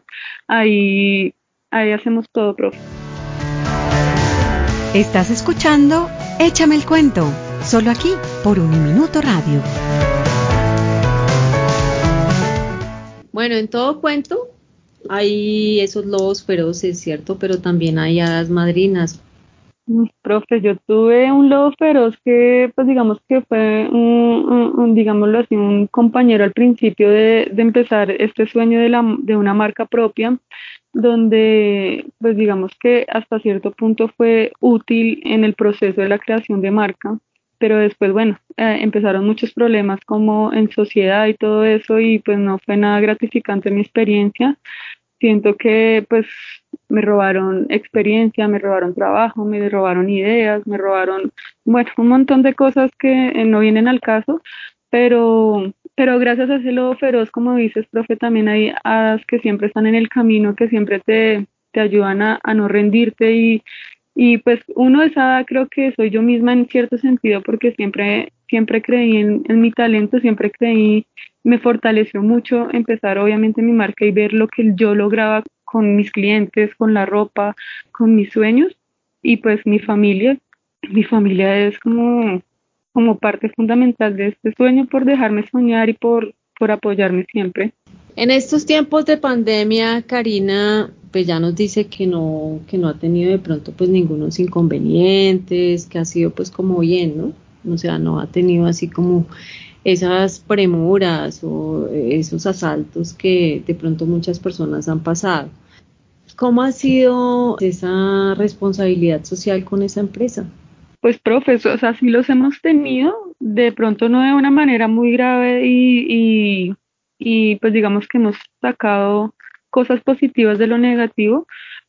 ahí, ahí hacemos todo, profe. Estás escuchando Échame el cuento, solo aquí por Uniminuto Radio. Bueno, en todo cuento hay esos lobos feroces, ¿cierto? Pero también hay hadas madrinas. Mm, Profe, yo tuve un lobo feroz que, pues digamos que fue un, un- un, digámoslo así, un compañero al principio de, de empezar este sueño de la, de una marca propia, donde, pues digamos que hasta cierto punto fue útil en el proceso de la creación de marca, pero después, bueno, eh, empezaron muchos problemas como en sociedad y todo eso, y pues no fue nada gratificante mi experiencia. Siento que pues me robaron experiencia, me robaron trabajo, me robaron ideas, me robaron, bueno, un montón de cosas que eh, no vienen al caso, pero, pero gracias a ese lobo feroz, como dices, profe, también hay hadas que siempre están en el camino, que siempre te, te ayudan a, a no rendirte y, y pues uno de esa hada creo que soy yo misma en cierto sentido, porque siempre, siempre creí en, en mi talento, siempre creí, me fortaleció mucho empezar obviamente mi marca y ver lo que yo lograba con mis clientes, con la ropa, con mis sueños y pues mi familia. Mi familia es como, como parte fundamental de este sueño por dejarme soñar y por, por apoyarme siempre. En estos tiempos de pandemia, Karina, pues ya nos dice que no, que no ha tenido de pronto pues ningunos inconvenientes, que ha sido pues como bien, ¿no? O sea, no ha tenido así como esas premuras o esos asaltos que de pronto muchas personas han pasado. ¿Cómo ha sido esa responsabilidad social con esa empresa? Pues profes, o sea, sí los hemos tenido, de pronto no de una manera muy grave y, y, y pues digamos que hemos sacado cosas positivas de lo negativo,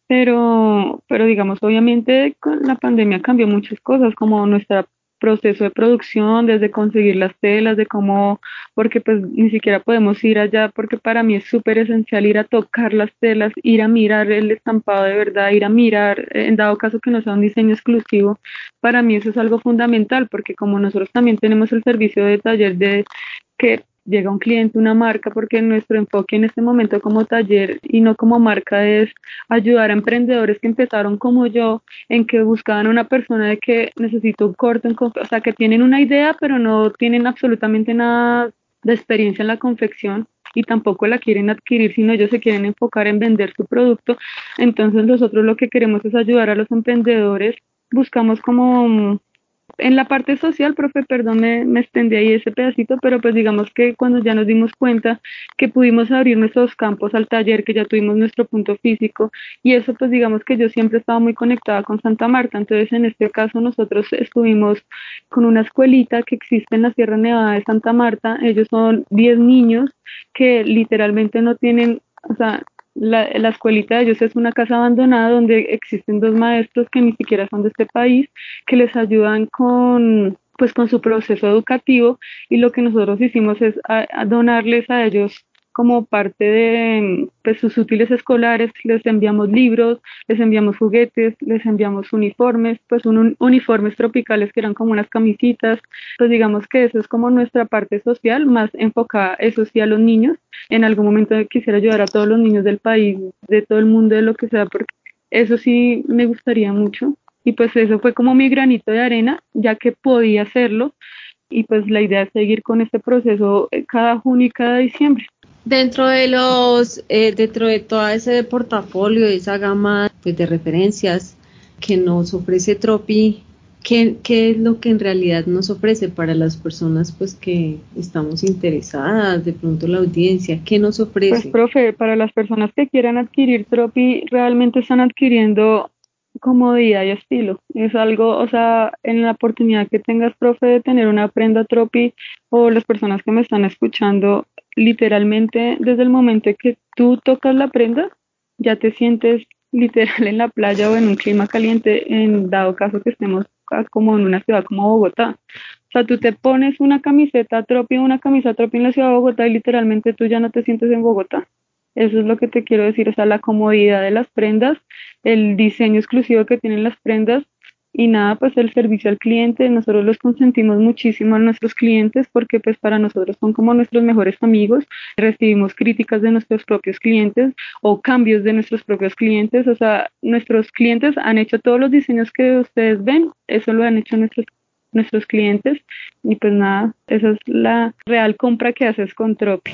pero, pero digamos, obviamente con la pandemia cambió muchas cosas, como nuestro proceso de producción, desde conseguir las telas, de cómo, porque pues ni siquiera podemos ir allá, porque para mí es súper esencial ir a tocar las telas, ir a mirar el estampado de verdad, ir a mirar, en dado caso que no sea un diseño exclusivo, para mí eso es algo fundamental, porque como nosotros también tenemos el servicio de taller de que llega un cliente, una marca, porque nuestro enfoque en este momento como taller y no como marca es ayudar a emprendedores que empezaron como yo, en que buscaban una persona de que necesito un corte, un o sea, que tienen una idea, pero no tienen absolutamente nada de experiencia en la confección y tampoco la quieren adquirir, sino ellos se quieren enfocar en vender su producto. Entonces nosotros lo que queremos es ayudar a los emprendedores, buscamos como en la parte social, profe, perdón, me, me extendí ahí ese pedacito, pero pues digamos que cuando ya nos dimos cuenta que pudimos abrir nuestros campos al taller, que ya tuvimos nuestro punto físico, y eso pues digamos que yo siempre estaba muy conectada con Santa Marta, entonces en este caso nosotros estuvimos con una escuelita que existe en la Sierra Nevada de Santa Marta, ellos son diez niños que literalmente no tienen, o sea, la, la escuelita de ellos es una casa abandonada donde existen dos maestros que ni siquiera son de este país, que les ayudan con pues con su proceso educativo y lo que nosotros hicimos es a, a donarles a ellos como parte de pues, sus útiles escolares, les enviamos libros, les enviamos juguetes, les enviamos uniformes, pues un, un, uniformes tropicales que eran como unas camisitas, pues digamos que eso es como nuestra parte social, más enfocada eso sí a los niños. En algún momento quisiera ayudar a todos los niños del país, de todo el mundo, de lo que sea, porque eso sí me gustaría mucho. Y pues eso fue como mi granito de arena, ya que podía hacerlo. Y pues la idea es seguir con este proceso cada junio y cada diciembre. Dentro de los, eh, dentro de todo ese portafolio, esa gama pues, de referencias que nos ofrece Tropi, ¿qué, ¿qué es lo que en realidad nos ofrece para las personas pues que estamos interesadas, de pronto la audiencia? ¿Qué nos ofrece? Pues profe, para las personas que quieran adquirir Tropi, realmente están adquiriendo comodidad y estilo. Es algo, o sea, en la oportunidad que tengas, profe, de tener una prenda Tropi o las personas que me están escuchando, literalmente desde el momento que tú tocas la prenda, ya te sientes literal en la playa o en un clima caliente, en dado caso que estemos como en una ciudad como Bogotá. O sea, tú te pones una camiseta Tropi, una camisa Tropi en la ciudad de Bogotá y literalmente tú ya no te sientes en Bogotá. Eso es lo que te quiero decir, o sea, la comodidad de las prendas, el diseño exclusivo que tienen las prendas y nada, pues el servicio al cliente, nosotros los consentimos muchísimo a nuestros clientes porque pues para nosotros son como nuestros mejores amigos, recibimos críticas de nuestros propios clientes o cambios de nuestros propios clientes, o sea, nuestros clientes han hecho todos los diseños que ustedes ven, eso lo han hecho nuestros nuestros clientes y pues nada, esa es la real compra que haces con Tropi.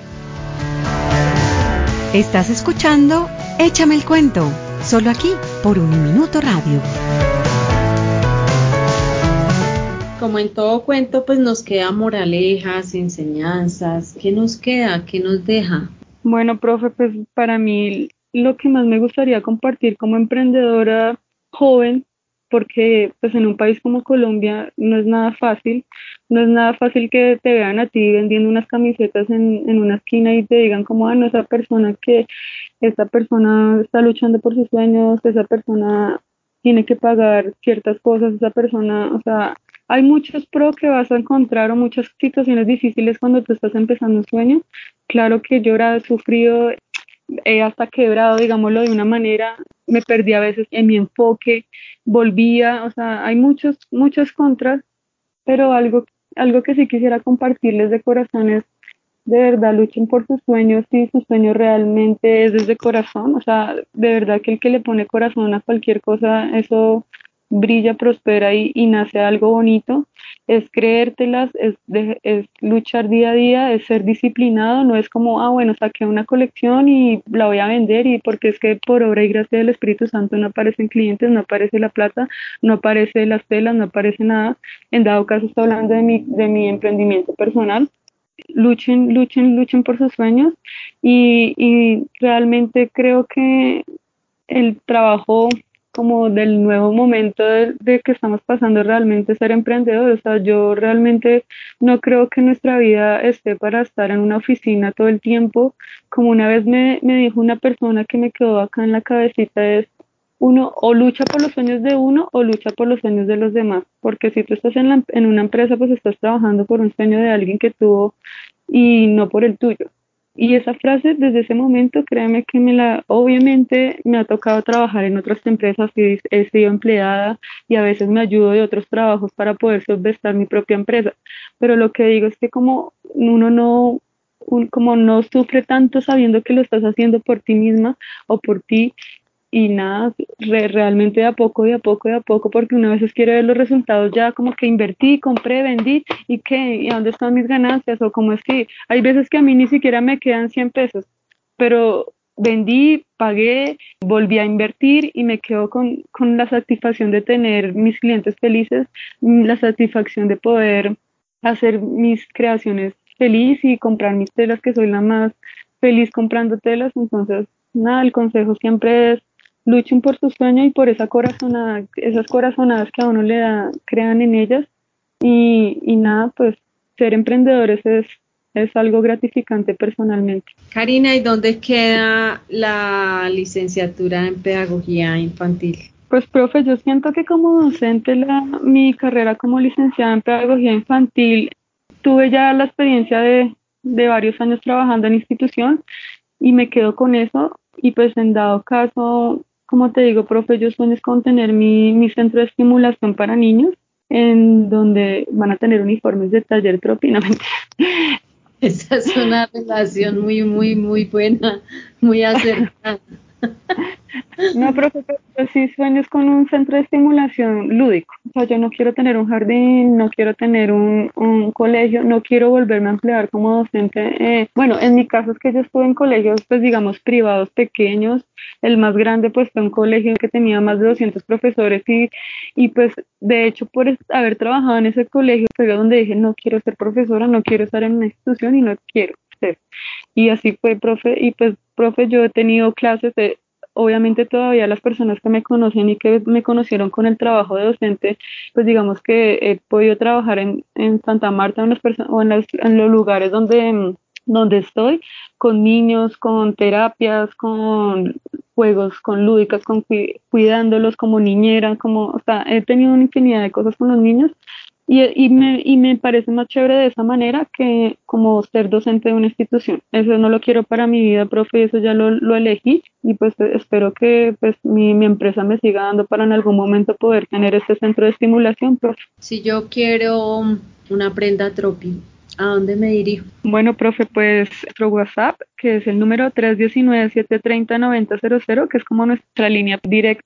Estás escuchando Échame el cuento, solo aquí por Un Minuto Radio. Como en todo cuento, pues nos queda moralejas, enseñanzas. ¿Qué nos queda? ¿Qué nos deja? Bueno, profe, pues para mí lo que más me gustaría compartir como emprendedora joven, porque pues en un país como Colombia no es nada fácil, no es nada fácil que te vean a ti vendiendo unas camisetas en, en una esquina y te digan como, ah, no, esa persona que, esa persona está luchando por sus sueños, esa persona tiene que pagar ciertas cosas, esa persona, o sea, hay muchos pros que vas a encontrar o muchas situaciones difíciles cuando tú estás empezando un sueño. Claro que he llorado, he sufrido, he hasta quebrado, digámoslo de una manera, me perdí a veces en mi enfoque, volvía, o sea, hay muchos, muchas contras, pero algo, algo que sí quisiera compartirles de corazón es, de verdad, luchen por sus sueños, si su sueño realmente es desde corazón, o sea, de verdad que el que le pone corazón a cualquier cosa, eso brilla, prospera y, y nace algo bonito, es creértelas, es, de, es luchar día a día, es ser disciplinado, no es como, ah, bueno, saqué una colección y la voy a vender y porque es que por obra y gracia del Espíritu Santo no aparecen clientes, no aparece la plata, no aparece las telas, no aparece nada, en dado caso estoy hablando de mi, de mi emprendimiento personal, luchen, luchen, luchen por sus sueños y, y realmente creo que el trabajo como del nuevo momento de, de que estamos pasando realmente ser emprendedor, o sea, yo realmente no creo que nuestra vida esté para estar en una oficina todo el tiempo, como una vez me, me dijo una persona que me quedó acá en la cabecita es uno o lucha por los sueños de uno o lucha por los sueños de los demás, porque si tú estás en, la, en una empresa, pues estás trabajando por un sueño de alguien que tuvo y no por el tuyo. Y esa frase, desde ese momento, créeme que me la, obviamente me ha tocado trabajar en otras empresas y he sido empleada y a veces me ayudo de otros trabajos para poder subvestar mi propia empresa. Pero lo que digo es que como uno no, un, como no sufre tanto sabiendo que lo estás haciendo por ti misma o por ti, y nada, re, realmente de a poco, de a poco, de a poco, porque una vez quiere ver los resultados ya como que invertí, compré, vendí, y qué, y dónde están mis ganancias, o como es que hay veces que a mí ni siquiera me quedan cien pesos, pero vendí, pagué, volví a invertir y me quedo con, con la satisfacción de tener mis clientes felices, la satisfacción de poder hacer mis creaciones feliz y comprar mis telas, que soy la más feliz comprando telas, entonces nada, el consejo siempre es luchen por su sueño y por esa corazonada, esas corazonadas que a uno le da, crean en ellas y, y nada, pues ser emprendedores es, es algo gratificante personalmente. Karina, ¿y dónde queda la licenciatura en pedagogía infantil? Pues profe, yo siento que como docente la, mi carrera como licenciada en pedagogía infantil, tuve ya la experiencia de, de varios años trabajando en institución y me quedo con eso y pues en dado caso, como te digo, profe, yo sueño es con tener mi, mi centro de estimulación para niños en donde van a tener uniformes de taller propio, no, mentira. Esa es una relación muy, muy, muy buena, muy acertada. No, profe, pero yo sí sueños con un centro de estimulación lúdico. O sea, yo no quiero tener un jardín, no quiero tener un, un colegio, no quiero volverme a emplear como docente. Eh, bueno, en mi caso es que yo estuve en colegios, pues digamos, privados pequeños. El más grande, pues fue un colegio que tenía más de doscientos profesores y, y pues, de hecho, por es- haber trabajado en ese colegio, fue donde dije, no quiero ser profesora, no quiero estar en una institución y no quiero ser. Y así fue, profe, y pues, profe, yo he tenido clases de, obviamente todavía las personas que me conocen y que me conocieron con el trabajo de docente, pues digamos que he podido trabajar en, en Santa Marta en los perso- o en los, en los lugares donde, mm, donde estoy, con niños, con terapias, con juegos, con lúdicas, con cui- cuidándolos como niñera, como, o sea, he tenido una infinidad de cosas con los niños y, y, me, y me parece más chévere de esa manera que como ser docente de una institución. Eso no lo quiero para mi vida, profe, eso ya lo, lo elegí y pues espero que pues mi, mi empresa me siga dando para en algún momento poder tener este centro de estimulación, profe. Si yo quiero una prenda tropi, ¿a dónde me dirijo? Bueno, profe, pues nuestro WhatsApp, que es el número tres uno nueve, siete tres cero, nueve cero cero, que es como nuestra línea directa,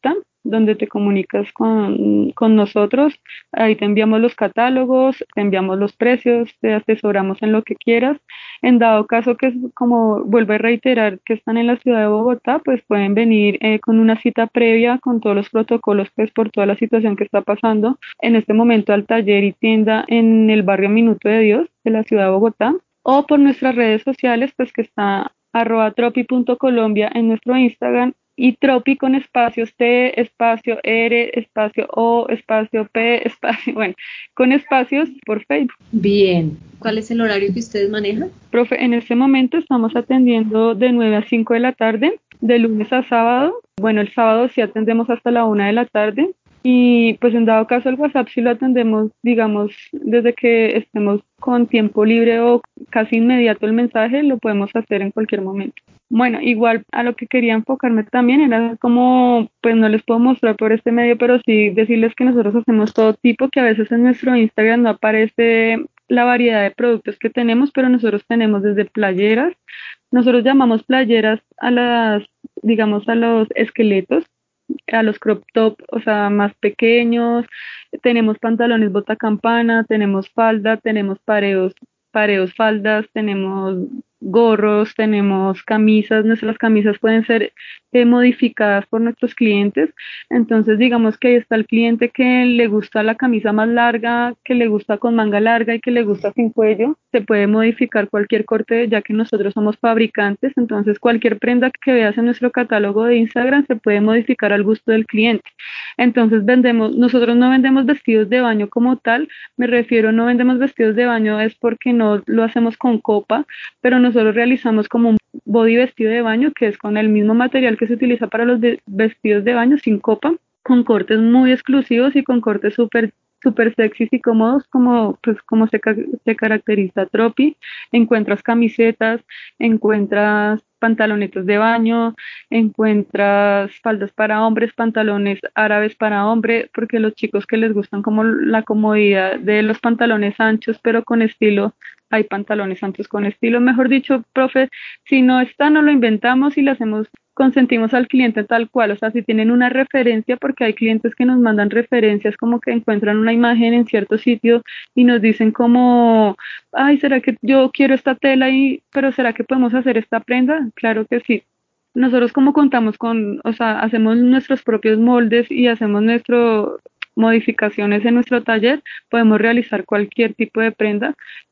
donde te comunicas con, con nosotros. Ahí te enviamos los catálogos, te enviamos los precios, te asesoramos en lo que quieras. En dado caso que, como vuelvo a reiterar, que están en la ciudad de Bogotá, pues pueden venir eh, con una cita previa, con todos los protocolos, pues por toda la situación que está pasando en este momento al taller y tienda en el barrio Minuto de Dios de la ciudad de Bogotá, o por nuestras redes sociales, pues que está arroba tropi punto colombia en nuestro Instagram, y Tropi con espacios T, espacio R, espacio O, espacio P, espacio, bueno, con espacios por Facebook. Bien, ¿cuál es el horario que ustedes manejan? Profe, en este momento estamos atendiendo de nueve a cinco de la tarde, de lunes a sábado. Bueno, el sábado sí atendemos hasta la una de la tarde. Y pues en dado caso el WhatsApp sí lo atendemos, digamos, desde que estemos con tiempo libre o casi inmediato el mensaje, lo podemos hacer en cualquier momento. Bueno, igual a lo que quería enfocarme también era como, pues no les puedo mostrar por este medio, pero sí decirles que nosotros hacemos todo tipo, que a veces en nuestro Instagram no aparece la variedad de productos que tenemos, pero nosotros tenemos desde playeras, nosotros llamamos playeras a las, digamos, a los esqueletos, a los crop top, o sea, más pequeños, tenemos pantalones bota campana, tenemos falda, tenemos pareos, pareos faldas, tenemos gorros, tenemos camisas, nuestras camisas pueden ser eh, modificadas por nuestros clientes, entonces digamos que ahí está el cliente que le gusta la camisa más larga, que le gusta con manga larga y que le gusta sin cuello, se puede modificar cualquier corte ya que nosotros somos fabricantes, entonces cualquier prenda que veas en nuestro catálogo de Instagram se puede modificar al gusto del cliente. Entonces vendemos, nosotros no vendemos vestidos de baño como tal, me refiero, no vendemos vestidos de baño es porque no lo hacemos con copa, pero nosotros realizamos como un body vestido de baño que es con el mismo material que se utiliza para los de, vestidos de baño sin copa, con cortes muy exclusivos y con cortes súper súper sexys y cómodos como pues como se, se caracteriza Tropi. Encuentras camisetas, encuentras pantalonetos de baño, encuentras faldas para hombres, pantalones árabes para hombre, porque los chicos que les gustan como la comodidad de los pantalones anchos pero con estilo, hay pantalones anchos con estilo, mejor dicho, profe, si no está no lo inventamos y lo hacemos, consentimos al cliente tal cual, o sea, si tienen una referencia, porque hay clientes que nos mandan referencias como que encuentran una imagen en cierto sitio y nos dicen como, ay, ¿será que yo quiero esta tela y, pero será que podemos hacer esta prenda? Claro que sí. Nosotros como contamos con, o sea, hacemos nuestros propios moldes y hacemos nuestro modificaciones en nuestro taller, podemos realizar cualquier tipo de prenda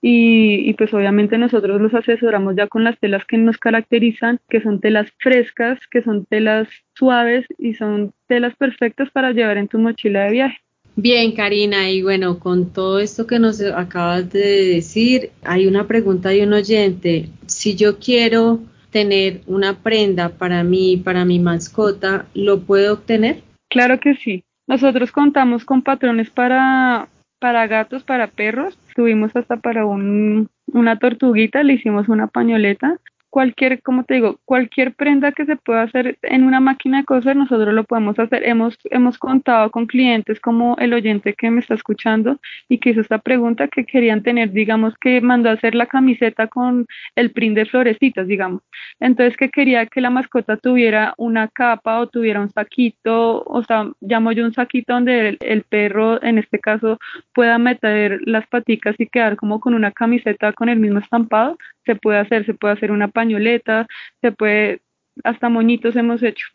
y, y pues obviamente nosotros los asesoramos ya con las telas que nos caracterizan, que son telas frescas, que son telas suaves y son telas perfectas para llevar en tu mochila de viaje. Bien, Karina, y bueno, con todo esto que nos acabas de decir, hay una pregunta de un oyente. Si yo quiero tener una prenda para mí, para mi mascota, ¿lo puedo obtener? Claro que sí. Nosotros contamos con patrones para, para gatos, para perros. Tuvimos hasta para un, una tortuguita, le hicimos una pañoleta. Cualquier, como te digo, cualquier prenda que se pueda hacer en una máquina de coser, nosotros lo podemos hacer. Hemos, hemos contado con clientes como el oyente que me está escuchando y que hizo esta pregunta, que querían tener, digamos, que mandó a hacer la camiseta con el print de florecitas, digamos. Entonces que quería que la mascota tuviera una capa o tuviera un saquito, o sea, llamo yo un saquito donde el, el perro, en este caso, pueda meter las paticas y quedar como con una camiseta con el mismo estampado. Se puede hacer, se puede hacer una pañoleta, se puede, hasta moñitos hemos hecho.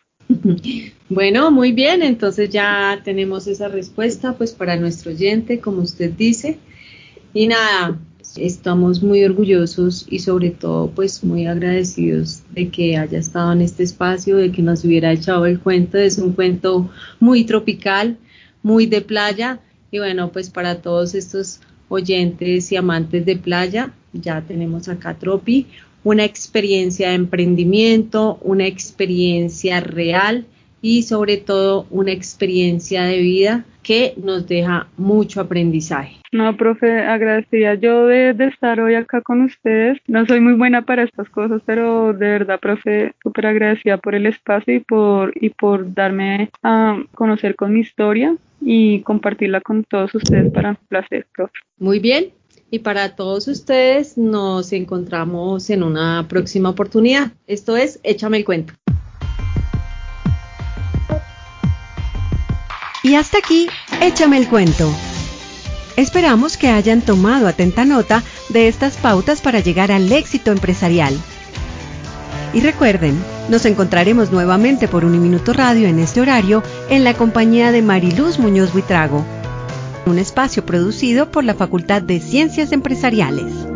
Bueno, muy bien, entonces ya tenemos esa respuesta pues para nuestro oyente, como usted dice, y nada, estamos muy orgullosos y sobre todo pues muy agradecidos de que haya estado en este espacio, de que nos hubiera echado el cuento. Es un cuento muy tropical, muy de playa, y bueno, pues para todos estos oyentes y amantes de playa, ya tenemos acá Tropi, una experiencia de emprendimiento, una experiencia real y sobre todo una experiencia de vida que nos deja mucho aprendizaje. No, profe, agradecida yo de, de estar hoy acá con ustedes. No soy muy buena para estas cosas, pero de verdad, profe, súper agradecida por el espacio y por, y por darme a conocer con mi historia y compartirla con todos ustedes. Para un placer, profe. Muy bien, y para todos ustedes nos encontramos en una próxima oportunidad. Esto es Échame el cuento. Y hasta aquí, échame el cuento. Esperamos que hayan tomado atenta nota de estas pautas para llegar al éxito empresarial. Y recuerden, nos encontraremos nuevamente por Uniminuto Radio en este horario en la compañía de Mariluz Muñoz Buitrago, un espacio producido por la Facultad de Ciencias Empresariales.